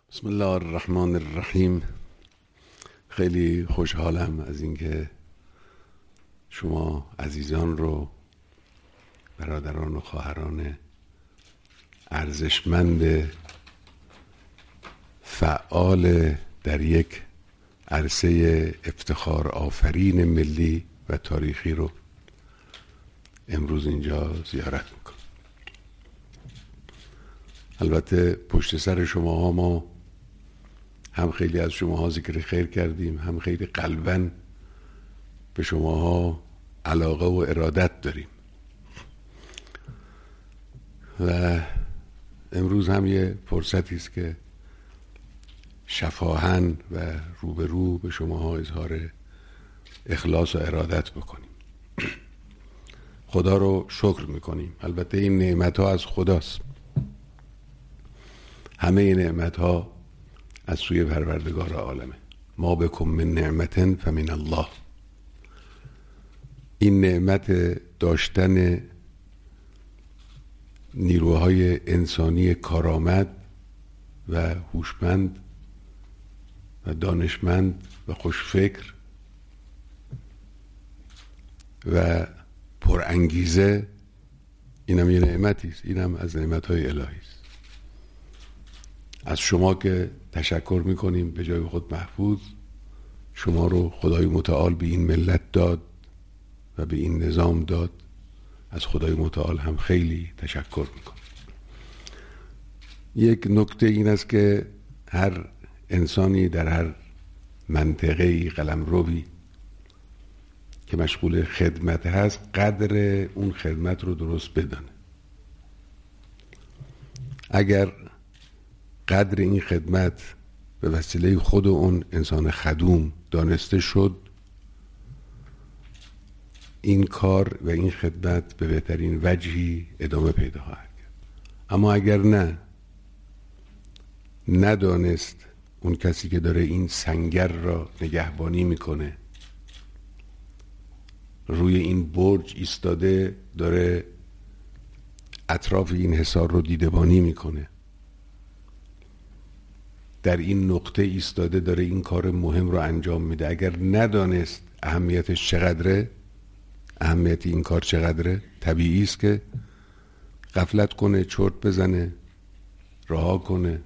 بسم الله الرحمن الرحیم. خیلی خوشحالم از اینکه شما عزیزان رو، برادران و خواهران ارزشمند فعال در یک عرصه افتخار آفرین ملی و تاریخی رو امروز اینجا زیارت میکنم. البته پشت سر شما ما هم خیلی از شماها ذکر خیر کردیم، هم خیلی قلباً به شماها علاقه و ارادت داریم و امروز هم یه فرصتی است که شفاهاً و روبرو به شماها اظهار اخلاص و ارادت بکنیم. خدا رو شکر میکنیم. البته این نعمت ها از خداست، همه این نعمت ها از سوی پروردگار عالمه. ما بکم من نعمت فمن الله. این نعمت داشتن نیروهای انسانی کارآمد و هوشمند و دانشمند و خوشفکر و پرانگیزه، اینم یه نعمتی است. اینم از نعمت‌های الهی است. از شما که تشکر میکنیم به جای خود محفوظ. شما رو خدای متعال به این ملت داد و به این نظام داد. از خدای متعال هم خیلی تشکر میکنیم. یک نکته این است که هر انسانی در هر منطقه‌ای قلمروی که مشغول خدمت هست قدر اون خدمت رو درست بدانه. اگر قدر این خدمت به وسیله خود اون انسان خدوم دانسته شد، این کار و این خدمت به بهترین وجهی ادامه پیدا خواهد کرد. اما اگر ندانست اون کسی که داره این سنگر را نگهبانی میکنه، روی این برج ایستاده داره اطراف این حصار رو دیدبانی میکنه، در این نقطه ایستاده داره این کار مهم رو انجام میده، اگر ندانست اهمیتش چقدره، اهمیت این کار چقدره، طبیعی است که غفلت کنه، چرت بزنه، رها کنه.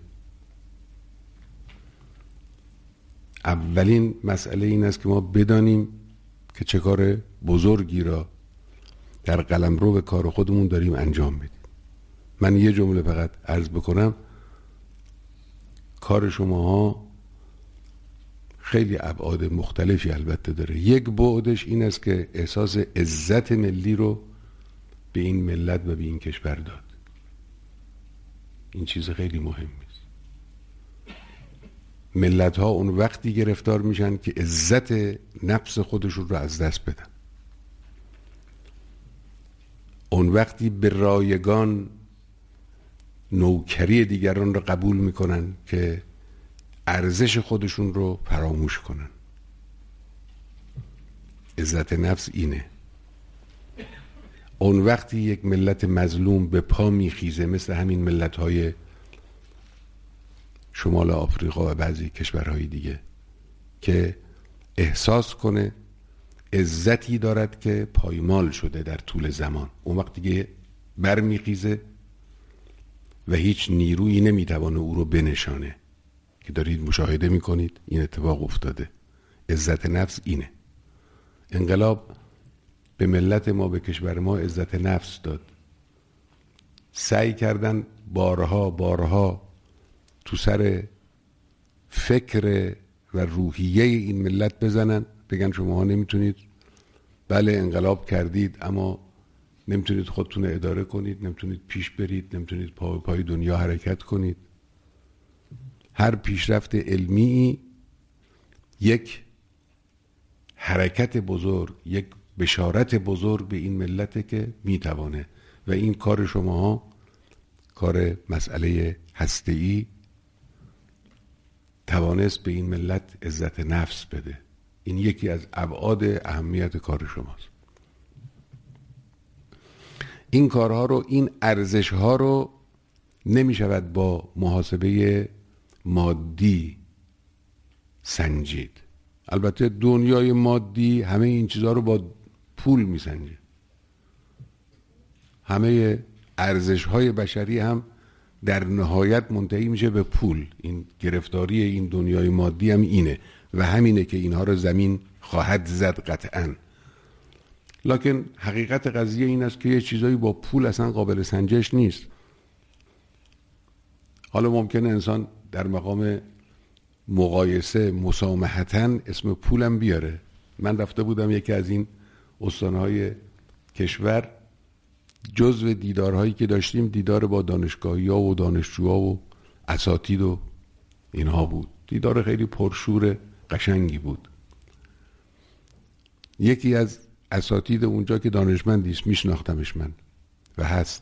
اولین مسئله این است که ما بدانیم که چه کار بزرگی را در قلمرو به کار خودمون داریم انجام میدیم. من یه جمله فقط عرض بکنم. کار شماها خیلی ابعاد مختلفی البته داره. یک بعدش این است که احساس عزت ملی رو به این ملت و به این کشور داد. این چیز خیلی مهمی است. ملت ها اون وقتی گرفتار میشن که عزت نفس خودشون رو از دست بدن. اون وقتی به رایگان نوکری دیگران رو قبول میکنن که ارزش خودشون رو فراموش کنن. عزت نفس اینه. اون وقتی یک ملت مظلوم به پا میخیزه، مثل همین ملت‌های شمال آفریقا و بعضی کشورهای دیگه، که احساس کنه عزتی دارد که پایمال شده در طول زمان، اون وقتی که برمیخیزه و هیچ نیرویی نمیتوانه او رو بنشانه. که دارید مشاهده میکنید این اتفاق افتاده. عزت نفس اینه. انقلاب به ملت ما، به کشور ما عزت نفس داد. سعی کردن بارها تو سر فکر و روحیه این ملت بزنن، بگن شما نمیتونید، بله انقلاب کردید اما نمیتونید خودتون اداره کنید، نمیتونید پیش برید، نمیتونید پای دنیا حرکت کنید. هر پیشرفت علمی یک حرکت بزرگ، یک بشارت بزرگ به این ملته که میتوانه. و این کار شماها، کار مسئله هسته‌ای، توانست به این ملت عزت نفس بده. این یکی از ابعاد اهمیت کار شماست. این کارها رو، این ارزشها رو نمی شود با محاسبه مادی سنجید. البته دنیای مادی همه این چیزها رو با پول میسنجه. همه ارزش‌های بشری هم در نهایت منتهی میشه به پول. این گرفتاری این دنیای مادی هم اینه و همینه که اینها رو زمین خواهد زد قطعاً. لکن حقیقت قضیه این است که یه چیزایی با پول اصلا قابل سنجش نیست. حالا ممکنه انسان در مقام مقایسه مسامحتاً اسم پولم بیاره. من رفته بودم یکی از این استانهای کشور، جزو دیدارهایی که داشتیم دیدار با دانشگاهی‌ها و دانشجوها و اساتید و اینها بود. دیدار خیلی پرشور قشنگی بود. یکی از اساتید اونجا که دانشمندی است، میشناختمش من و هست،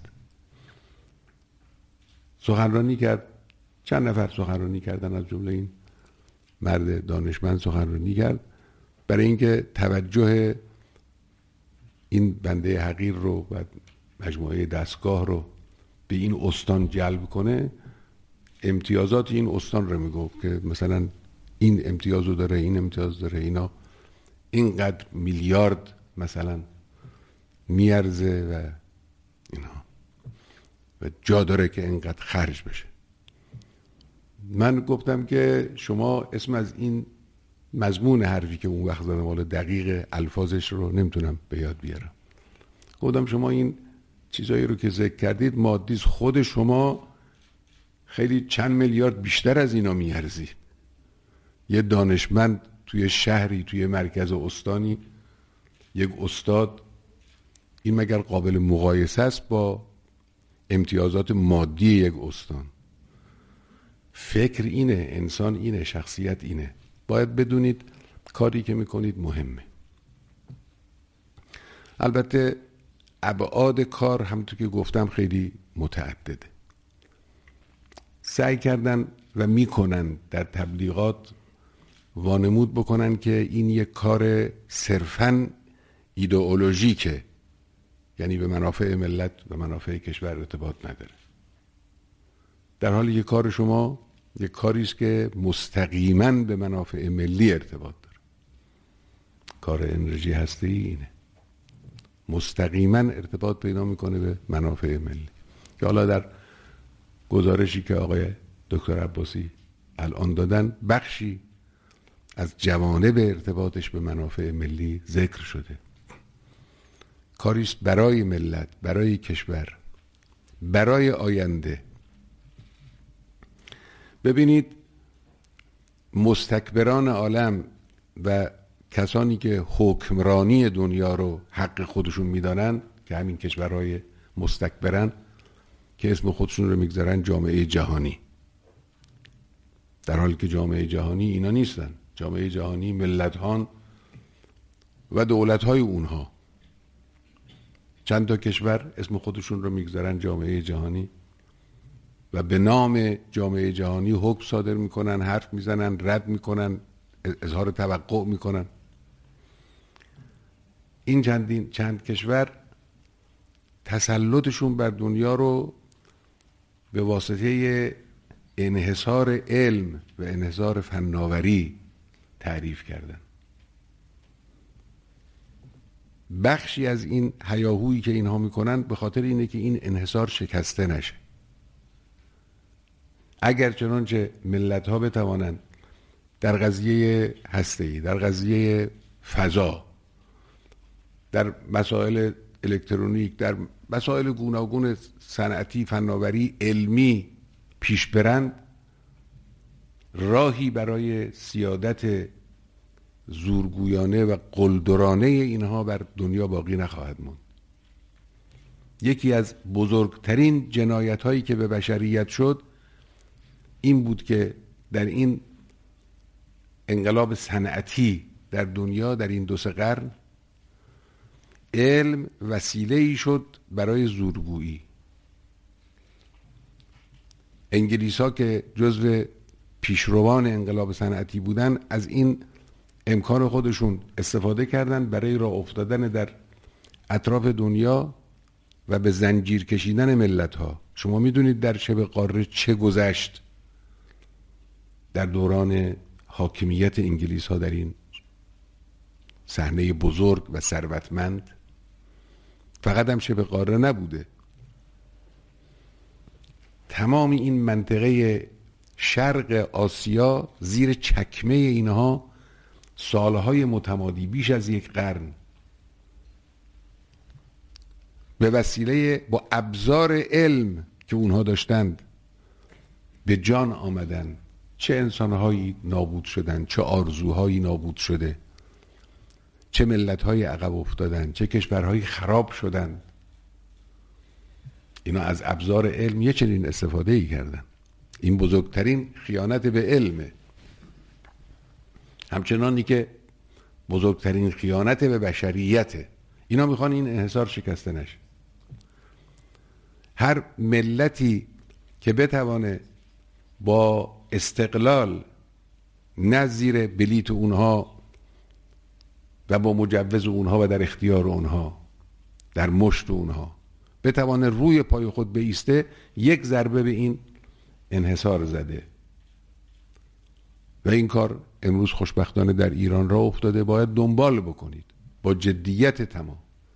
سخنرانی کرد. چند نفر سخنرانی کردن، از جمله این مرد دانشمند سخنرانی کرد، برای اینکه توجه این بنده حقیر رو و مجموعه دستگاه رو به این استان جلب کنه. امتیازات این استان رو میگفت که مثلا این امتیاز رو داره، این امتیاز داره، اینا اینقدر میلیارد مثلا میارزه و اینها و جا داره که اینقدر خرج بشه. من گفتم که شما اسم از این مضمون حرفی که اون وقت زدم، حالا دقیق الفاظش رو نمیتونم به یاد بیارم، گفتم شما این چیزایی رو که ذکر کردید مادیست، خود شما خیلی چند میلیارد بیشتر از اینا میارزی. یه دانشمند توی شهری، توی مرکز استانی، یک استاد، این مگر قابل مقایسه است با امتیازات مادی یک استان؟ فکر اینه، انسان اینه، شخصیت اینه. باید بدونید کاری که میکنید مهمه. البته ابعاد کار همونطور که گفتم خیلی متعدده. سعی کردن و میکنن در تبلیغات وانمود بکنن که این یک کار صرفاً ایدئولوژیکه، یعنی به منافع ملت و منافع کشور ارتباط نداره، در حالی که کار شما یک کاری است که مستقیما به منافع ملی ارتباط داره. کار انرژی هسته‌ای اینه، مستقیما ارتباط پیدا میکنه به منافع ملی، که حالا در گزارشی که آقای دکتر عباسی الان دادن بخشی از جوانب ارتباطش به منافع ملی ذکر شده. کاریست برای ملت، برای کشور، برای آینده. ببینید مستکبران عالم و کسانی که حکمرانی دنیا رو حق خودشون میدانن، که همین کشورهای مستکبرن که اسم خودشون رو میگذارن جامعه جهانی، در حالی که جامعه جهانی اینا نیستن. جامعه جهانی ملت‌هان و دولت‌های اونها. چند تا کشور اسم خودشون رو میگذارن جامعه جهانی و به نام جامعه جهانی حکم صادر میکنن، حرف میزنن، رد میکنن، اظهار توقع میکنن. این چند کشور تسلطشون بر دنیا رو به واسطه انحصار علم و انحصار فناوری تعریف کردن. بخشی از این هیاهویی که اینها میکنن به خاطر اینه که این انحصار شکسته نشه. اگر چنانچه ملت ها بتوانند در قضیه هسته‌ای، در قضیه فضا، در مسائل الکترونیک، در مسائل گوناگون صنعتی، فناوری، علمی پیش برند، راهی برای سیادت زورگویانه و قلدرانه اینها بر دنیا باقی نخواهد ماند. یکی از بزرگترین جنایت هایی که به بشریت شد این بود که در این انقلاب صنعتی در دنیا، در این 2-3 قرن، علم وسیله‌ای شد برای زورگویی. انگلیس‌ها که جزو پیشروان انقلاب صنعتی بودن، از این امکان خودشون استفاده کردن برای راه افتادن در اطراف دنیا و به زنجیر کشیدن ملت‌ها. شما میدونید در شبه قاره چه گذشت؟ در دوران حاکمیت انگلیس ها در این صحنه بزرگ و ثروتمند فقط هم شبه قاره نبوده، تمام این منطقه شرق آسیا زیر چکمه اینها سالهای متمادی بیش از یک قرن به وسیله با ابزار علم که اونها داشتند به جان آمدن. چه انسانهایی نابود شدن، چه آرزوهایی نابود شده، چه ملت‌های عقب افتادن، چه کشورهایی خراب شدن. اینا از ابزار علم یه چنین استفاده کردن. این بزرگترین خیانت به علمه، همچنانی که بزرگترین خیانت به بشریته. اینا میخوان این انحصار شکسته نشه. هر ملتی که بتوانه با استقلال، نه زیر بلیت اونها و با مجوز اونها و در اختیار اونها، در مشت اونها، بتوانه روی پای خود بایسته، یک ضربه به این انحصار زده. و این کار امروز خوشبختانه در ایران راه افتاده. باید دنبال بکنید با جدیت تمام،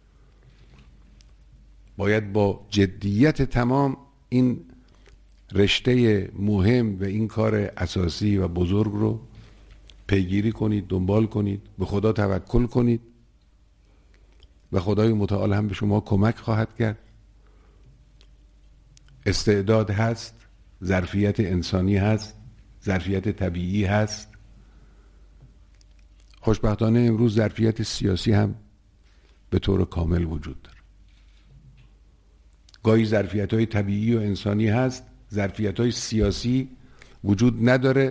باید با جدیت تمام این رشته مهم و این کار اساسی و بزرگ رو پیگیری کنید، دنبال کنید، به خدا توکل کنید و خدای متعال هم به شما کمک خواهد کرد. استعداد هست، ظرفیت انسانی هست، ظرفیت طبیعی هست. خوشبختانه امروز ظرفیت سیاسی هم به طور کامل وجود داره. گاهی ظرفیت‌های طبیعی و انسانی هست، ظرفیت‌های سیاسی وجود نداره.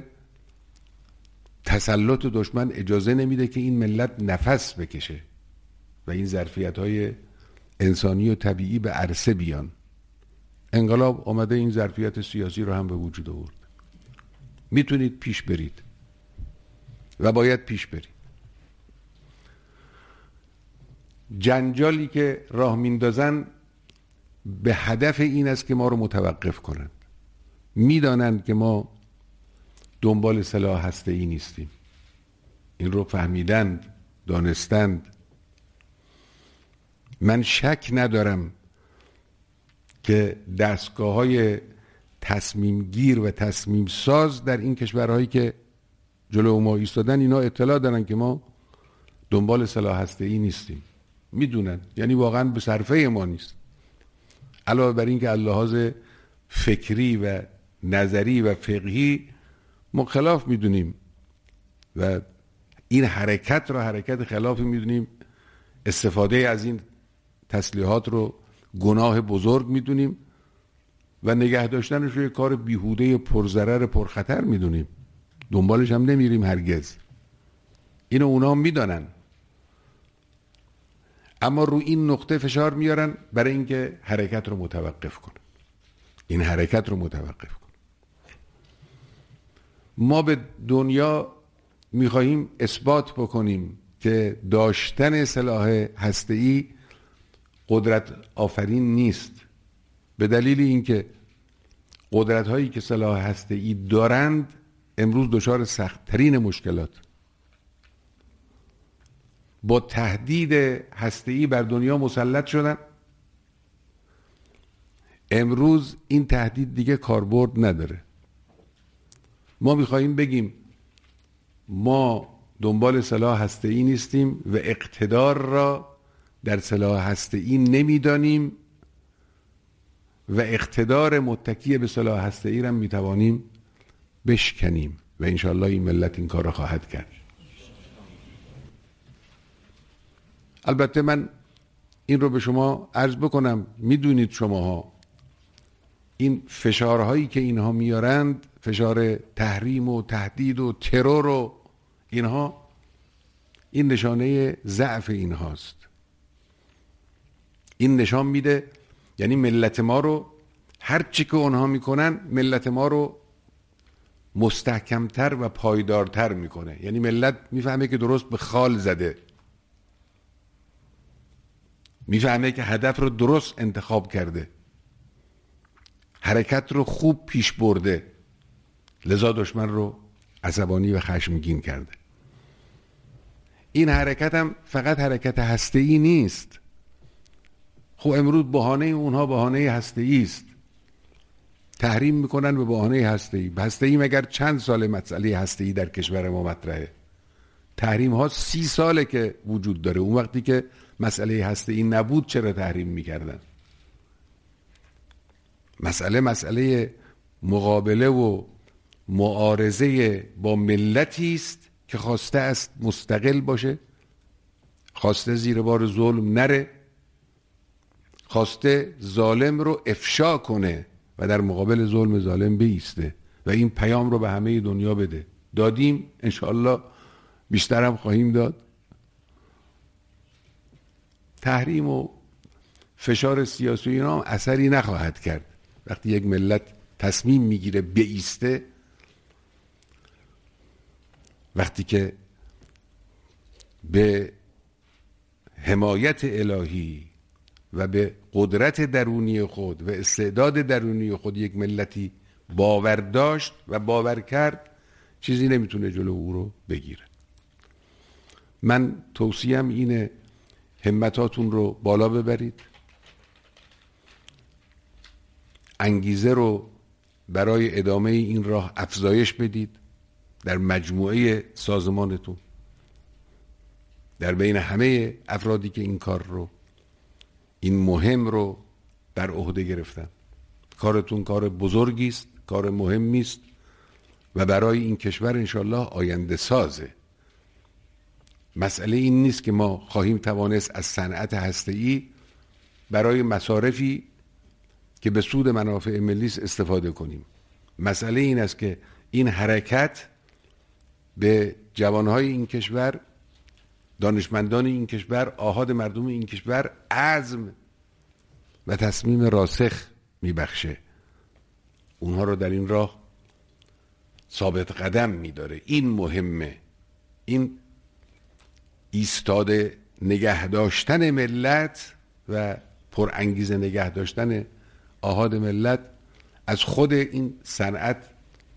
تسلط دشمن اجازه نمیده که این ملت نفس بکشه و این ظرفیت‌های انسانی و طبیعی به عرصه بیان. انقلاب آمده این ظرفیت سیاسی رو هم به وجود آورد. میتونید پیش برید و باید پیش برید. جنجالی که راه میندازن به هدف این است که ما رو متوقف کنند. میدانند که ما دنبال سلاح هسته‌ای نیستیم. این رو فهمیدند، دانستند. من شک ندارم که دستگاه‌های تصمیم گیر و تصمیم ساز در این کشورهایی که جلو ما ایستادن، اینا اطلاع دارن که ما دنبال سلاح هسته‌ای نیستیم. میدونن، یعنی واقعا به صرفه ما نیست. علاوه بر این که از لحاظ فکری و نظری و فقهی ما خلاف میدونیم و این حرکت را حرکت خلافی میدونیم، استفاده از این تسلیحات رو گناه بزرگ میدونیم و نگه داشتنش رو یک کار بیهوده پرضرر پرخطر میدونیم. دنبالش هم نمیریم هرگز. اینو اونا میدانن، اما رو این نقطه فشار میارن برای اینکه حرکت رو متوقف کنن. این حرکت رو متوقف کنن. ما به دنیا میخواهیم اثبات بکنیم که داشتن سلاح هسته‌ای قدرت آفرین نیست، به دلیل اینکه قدرت هایی که سلاح هسته‌ای دارند امروز دچار سخت‌ترین مشکلات با تهدید هسته‌ای بر دنیا مسلط شدن. امروز این تهدید دیگه کاربرد نداره. ما میخواییم بگیم ما دنبال سلاح هسته‌ای نیستیم و اقتدار را در سلاح هسته‌ای نمیدانیم و اقتدار متکی به سلاح هسته‌ای را میتوانیم بشکنیم و انشاءالله این ملت این کار را خواهد کرد. البته من این رو به شما عرض بکنم، میدونید شماها این فشارهایی که اینها میارند، فشار تحریم و تهدید و ترور و اینها، این نشانه ضعف اینهاست. این نشان میده یعنی ملت ما رو، هر چی که اونها میکنن ملت ما رو مستحکمتر و پایدارتر میکنه. یعنی ملت میفهمه که درست به خال زده، میفهمه که هدف رو درست انتخاب کرده، حرکت رو خوب پیش برده، لذا دشمن رو عصبانی و خشمگین کرده. این حرکت هم فقط حرکت هسته‌ای نیست. خب امروز بهانه اونها بهانه هسته‌ای است. تحریم میکنن به بهانه هسته‌ای. هسته‌ای مگر چند سال مسئله هسته‌ای در کشور ما مطرحه؟ تحریم ها 30 ساله که وجود داره. اون وقتی که مسئله هسته‌ای نبود چرا تحریم میکردن؟ مسئله مقابله و معارضه با ملتی است که خواسته است مستقل باشه، خواسته زیر بار ظلم نره، خواسته ظالم رو افشا کنه و در مقابل ظلم ظالم بایسته و این پیام رو به همه دنیا بده. دادیم، انشاءالله بیشتر هم خواهیم داد. تحریم و فشار سیاسی اینا هم اثری نخواهد کرد. وقتی یک ملت تصمیم میگیره بایسته، وقتی که به حمایت الهی و به قدرت درونی خود و استعداد درونی خود یک ملتی باور داشت و باور کرد، چیزی نمیتونه جلو او رو بگیره. من توصیم اینه همتاتون رو بالا ببرید، انگیزه رو برای ادامه این راه افزایش بدید در مجموعه سازمانتون، در بین همه افرادی که این کار رو، این مهم رو بر عهده گرفتن. کارتون کار بزرگی است، کار مهمی است و برای این کشور انشالله آینده سازه. مسئله این نیست که ما خواهیم توانست از صنعت هسته‌ای برای مصارفی که به سود منافع ملی استفاده کنیم. مسئله این است که این حرکت به جوانهای این کشور، دانشمندان این کشور، آحاد مردم این کشور عزم و تصمیم راسخ میبخشه، اونها رو در این راه ثابت قدم میداره. این مهمه. این ایستاده نگه داشتن ملت و پرانگیزه نگه داشتن آحاد ملت از خود این صنعت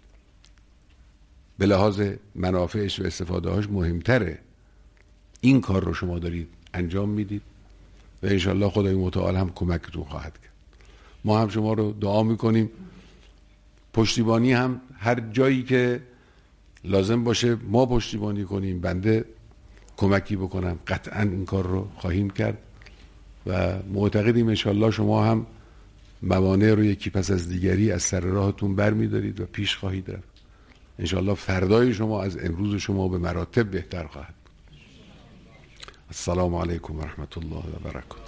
به لحاظ منافعش و استفاده هاش مهمتره. این کار رو شما دارید انجام میدید و انشالله خدای متعال هم کمکتون خواهد کرد. ما هم شما رو دعا میکنیم، پشتیبانی هم هر جایی که لازم باشه ما پشتیبانی کنیم، بنده کمکی بکنم، قطعا این کار رو خواهیم کرد و معتقدیم انشالله شما هم موانع رو یکی پس از دیگری از سر راهتون بر میدارید و پیش خواهید رفت. انشالله فردای شما از امروز شما به مراتب بهتر خواهد. السلام علیکم و رحمت الله و برکاته.